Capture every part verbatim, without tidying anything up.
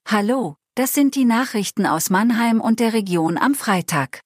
Hallo, das sind die Nachrichten aus Mannheim und der Region am Freitag.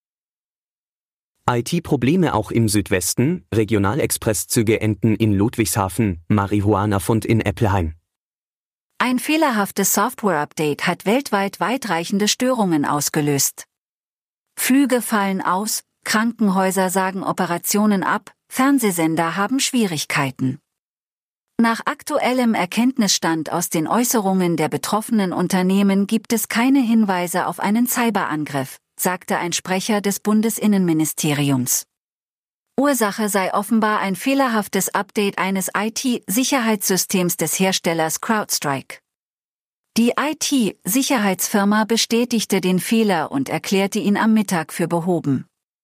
I T-Probleme auch im Südwesten, Regionalexpresszüge enden in Ludwigshafen, Marihuana-Fund in Eppelheim. Ein fehlerhaftes Software-Update hat weltweit weitreichende Störungen ausgelöst. Flüge fallen aus, Krankenhäuser sagen Operationen ab, Fernsehsender haben Schwierigkeiten. Nach aktuellem Erkenntnisstand aus den Äußerungen der betroffenen Unternehmen gibt es keine Hinweise auf einen Cyberangriff, sagte ein Sprecher des Bundesinnenministeriums. Ursache sei offenbar ein fehlerhaftes Update eines I T-Sicherheitssystems des Herstellers CrowdStrike. Die I T-Sicherheitsfirma bestätigte den Fehler und erklärte ihn am Mittag für behoben.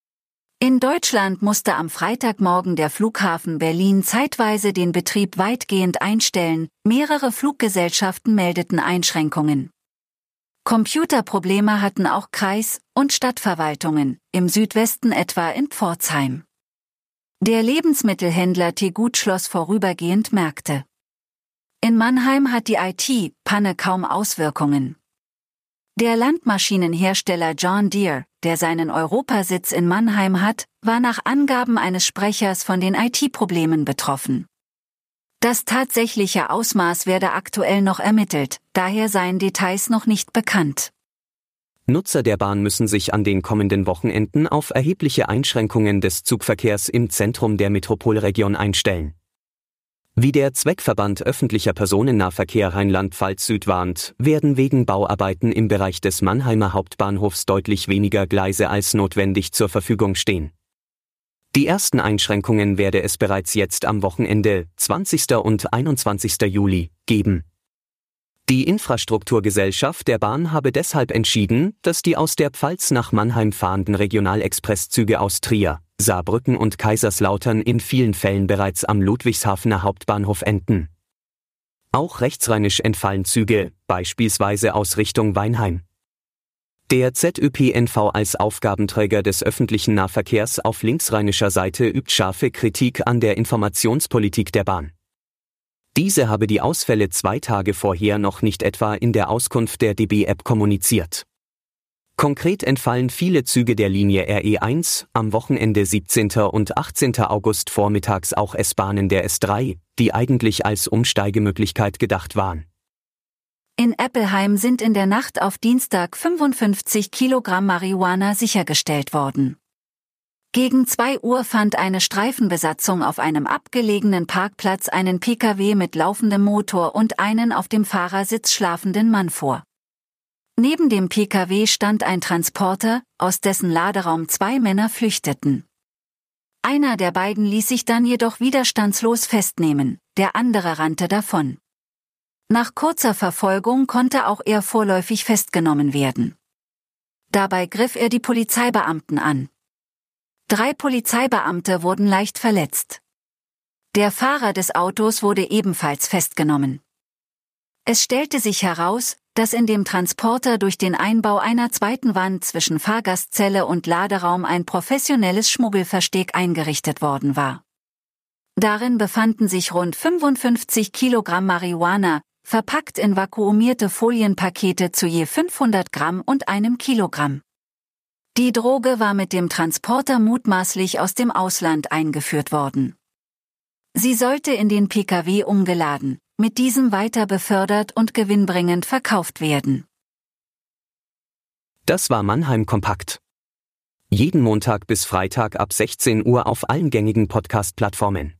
In Deutschland musste am Freitagmorgen der Flughafen Berlin zeitweise den Betrieb weitgehend einstellen, mehrere Fluggesellschaften meldeten Einschränkungen. Computerprobleme hatten auch Kreis- und Stadtverwaltungen, im Südwesten etwa in Pforzheim. Der Lebensmittelhändler Tegut schloss vorübergehend Märkte. In Mannheim hat die I T-Panne kaum Auswirkungen. Der Landmaschinenhersteller John Deere, der seinen Europasitz in Mannheim hat, war nach Angaben eines Sprechers von den I T-Problemen betroffen. Das tatsächliche Ausmaß werde aktuell noch ermittelt, daher seien Details noch nicht bekannt. Nutzer der Bahn müssen sich an den kommenden Wochenenden auf erhebliche Einschränkungen des Zugverkehrs im Zentrum der Metropolregion einstellen. Wie der Zweckverband öffentlicher Personennahverkehr Rheinland-Pfalz Süd warnt, werden wegen Bauarbeiten im Bereich des Mannheimer Hauptbahnhofs deutlich weniger Gleise als notwendig zur Verfügung stehen. Die ersten Einschränkungen werde es bereits jetzt am Wochenende, zwanzigsten und einundzwanzigsten Juli, geben. Die Infrastrukturgesellschaft der Bahn habe deshalb entschieden, dass die aus der Pfalz nach Mannheim fahrenden Regionalexpresszüge aus Trier, Saarbrücken und Kaiserslautern in vielen Fällen bereits am Ludwigshafener Hauptbahnhof enden. Auch rechtsrheinisch entfallen Züge, beispielsweise aus Richtung Weinheim. Der Z Ö P N V als Aufgabenträger des öffentlichen Nahverkehrs auf linksrheinischer Seite übt scharfe Kritik an der Informationspolitik der Bahn. Diese habe die Ausfälle zwei Tage vorher noch nicht etwa in der Auskunft der D B-App kommuniziert. Konkret entfallen viele Züge der Linie R E eins, am Wochenende siebzehnten und achtzehnten August vormittags auch S-Bahnen der S drei, die eigentlich als Umsteigemöglichkeit gedacht waren. In Eppelheim sind in der Nacht auf Dienstag fünfundfünfzig Kilogramm Marihuana sichergestellt worden. Gegen zwei Uhr fand eine Streifenbesatzung auf einem abgelegenen Parkplatz einen P K W mit laufendem Motor und einen auf dem Fahrersitz schlafenden Mann vor. Neben dem P K W stand ein Transporter, aus dessen Laderaum zwei Männer flüchteten. Einer der beiden ließ sich dann jedoch widerstandslos festnehmen, der andere rannte davon. Nach kurzer Verfolgung konnte auch er vorläufig festgenommen werden. Dabei griff er die Polizeibeamten an. Drei Polizeibeamte wurden leicht verletzt. Der Fahrer des Autos wurde ebenfalls festgenommen. Es stellte sich heraus, dass in dem Transporter durch den Einbau einer zweiten Wand zwischen Fahrgastzelle und Laderaum ein professionelles Schmuggelversteck eingerichtet worden war. Darin befanden sich rund fünfundfünfzig Kilogramm Marihuana, verpackt in vakuumierte Folienpakete zu je fünfhundert Gramm und einem Kilogramm. Die Droge war mit dem Transporter mutmaßlich aus dem Ausland eingeführt worden. Sie sollte in den P K W umgeladen, mit diesem weiter befördert und gewinnbringend verkauft werden. Das war Mannheim Kompakt. Jeden Montag bis Freitag ab sechzehn Uhr auf allen gängigen Podcast-Plattformen.